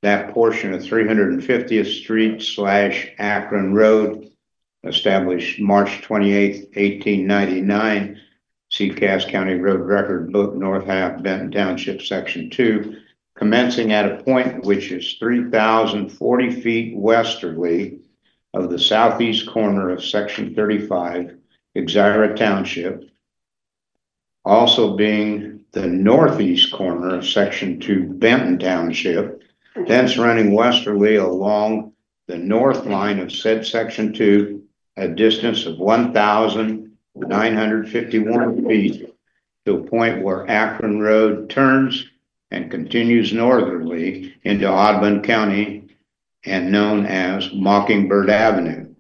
that portion of 350th Street / Akron Road, established March 28th, 1899. See Cass County Road Record Book, North Half, Benton Township, Section 2, commencing at a point which is 3,040 feet westerly of the southeast corner of Section 35, Exira Township, also being the northeast corner of Section 2, Benton Township, thence running westerly along the north line of said Section 2, a distance of 1,951 feet, to a point where Akron Road turns and continues northerly into Audubon County and known as Mockingbird Avenue.